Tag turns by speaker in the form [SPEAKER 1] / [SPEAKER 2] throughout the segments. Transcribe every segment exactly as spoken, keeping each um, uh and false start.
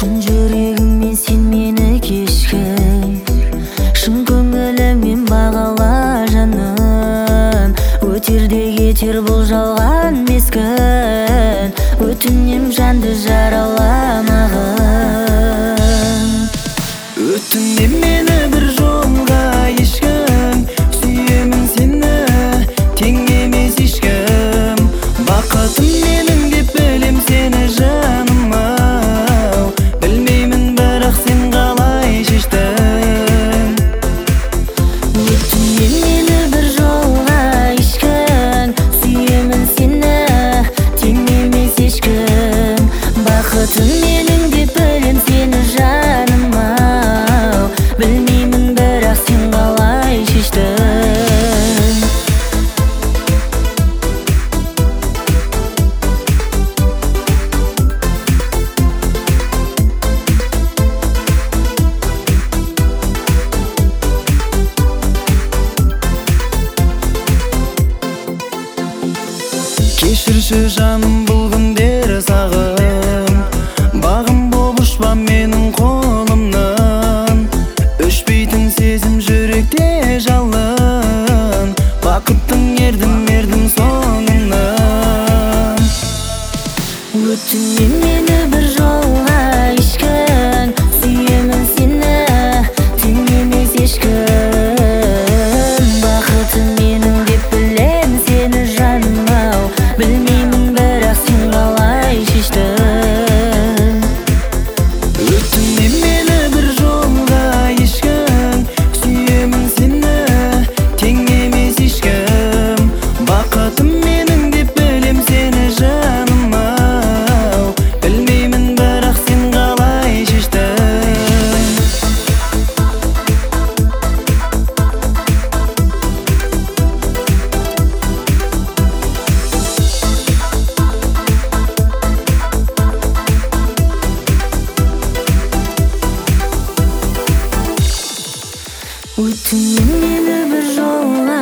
[SPEAKER 1] Шын жүрегіммен сен мені кешкін, шын көңіліммен бағала жаным. Өтер де кетер бұл жалған мезгіл, өтінем жанды жараламағын.
[SPEAKER 2] Өтінем мені бір жолға ешкім, сүйемін сені тең емес ешкім. Бақытым менің деп білем сені жаным ау, білмеймін бірақ сен қалай шештің.
[SPEAKER 1] Өтінем мені бір жолға ешкім, сүйемін сені тең емес ешкім. Бақытым менің деп білем сені жаным ау, білмеймін бірақ сен қалай шештің.
[SPEAKER 2] Кешірші жаным бұл күндер сағым, бағым болып ұшпа менің қолымнан. Өшпейтін сезім жүректе жалын, бақыттың ердім ердім соңынан.
[SPEAKER 1] Өтінем мені бір жолға ешкім, сүйемін сені тең емес ешкім. Бақытым менің деп білем сені жаным ау, білмеймін бірақ сен қалай шештің.
[SPEAKER 2] Өтінем мені бір жолға ешкім, сүйемін сені тең емес ешкім. Бақытым менің деп білем сені жаным ау, білмеймін бірақ сен қалай шештің.
[SPEAKER 1] Өтінем мені бір жолға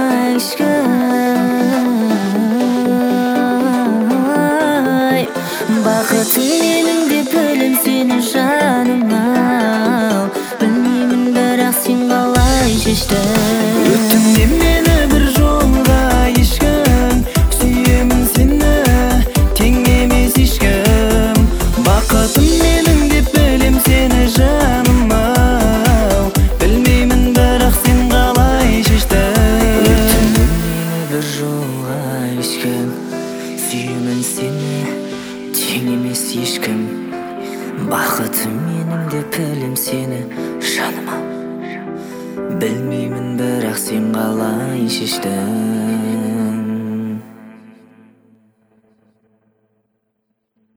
[SPEAKER 1] ешкім, бақытым менің деп білем сені жаным ау, білмеймін бірақ сен қалай шештің.
[SPEAKER 2] Өтінем мені бір жолға ешкім, сүйемін сені тең емес ешкім. Бақытым менің деп білем сені жаным ау, білмеймін бірақ сен қалай шештің.
[SPEAKER 1] Өтінем мені бір жолға ешкім, сүйемін сені тең емес ешкім. Бақытым менің деп білем сені жаным ау, білмеймін бірақ сен қалай шештің.